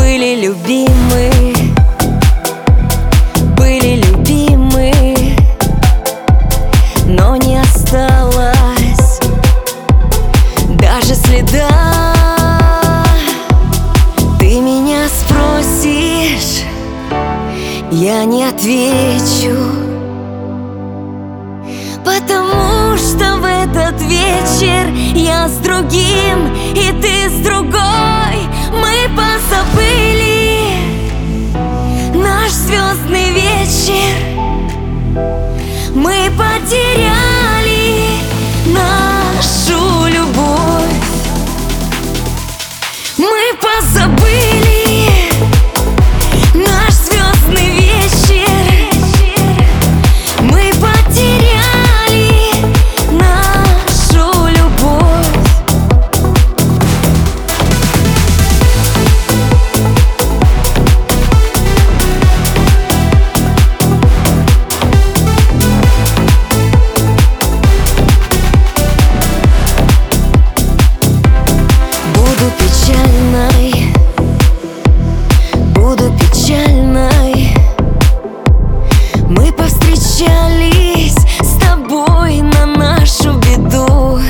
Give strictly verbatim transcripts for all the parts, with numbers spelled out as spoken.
Были любимы, были любимы, но не осталось даже следа. Ты меня спросишь, я не отвечу, потому что в этот вечер я с другим, и ты с другой. Мы позабыли наш звездный вечер, мы потеряли нашу любовь. Мы позабыли наш звездный вечер, мы потеряли нашу любовь. Буду печальной, буду печальной. Мы повстречались с тобой на нашу беду.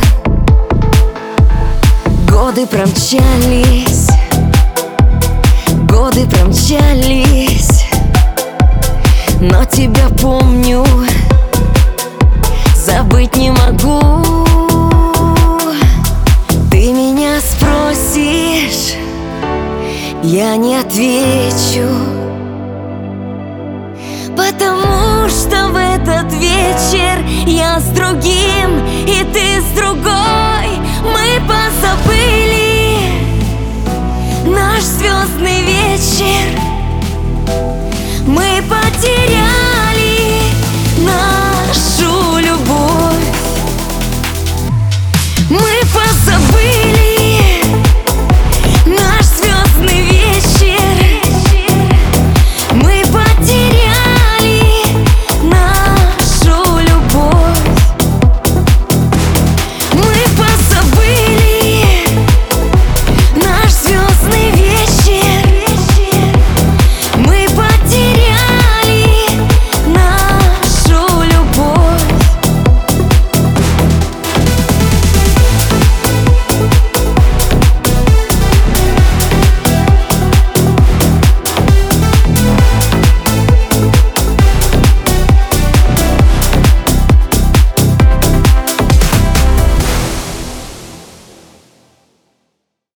Годы промчались, годы промчались, но тебя помню, забыть не могу. Ты меня спросишь, я не отвечу, потому что в этот вечер я с другим, и ты с другой. Мы позабыли наш звездный вечер, мы позабыли